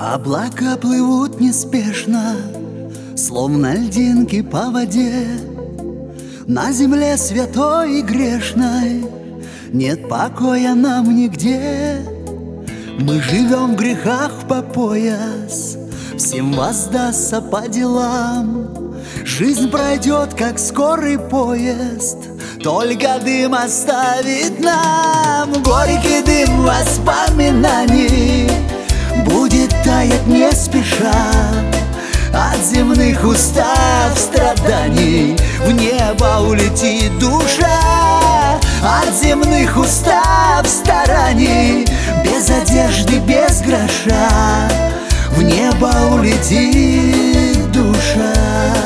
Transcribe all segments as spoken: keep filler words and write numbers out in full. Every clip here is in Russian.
Облака плывут неспешно, словно льдинки по воде. На земле святой и грешной нет покоя нам нигде. Мы живем в грехах по пояс, всем воздастся по делам. Жизнь пройдет, как скорый поезд, только дым оставит нам. Горький дым воспоминаний будет таять не спеша. От земных устав страданий в небо улетит душа. От земных устав стараний, без одежды, без гроша, в небо улетит душа.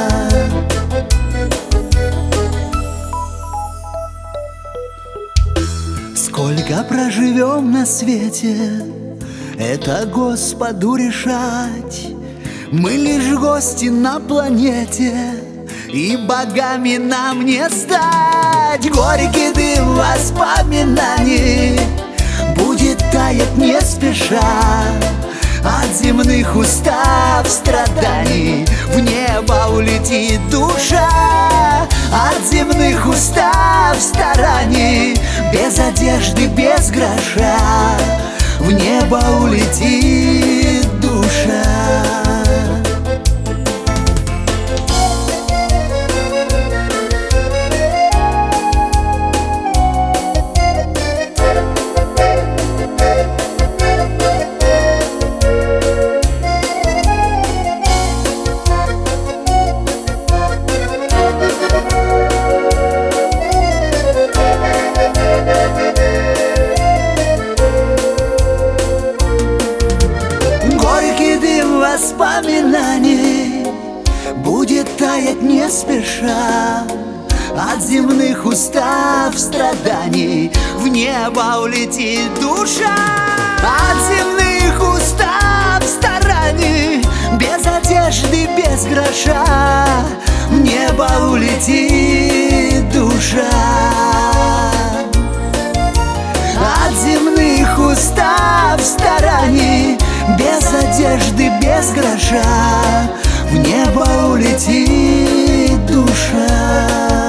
Сколько проживем на свете, это Господу решать. Мы лишь гости на планете, и богами нам не стать. Горький дым воспоминаний будет таять не спеша. От земных устав страданий в небо улетит душа. От земных устав стараний, без одежды, без гроша, в небо улетит душа. Воспоминаний будет таять не спеша. От земных устав страданий в небо улетит душа. От земных устав стараний, без одежды, без гроша, в небо улетит душа. От земных устав стараний, без одежды, без гроша, в небо улетит душа.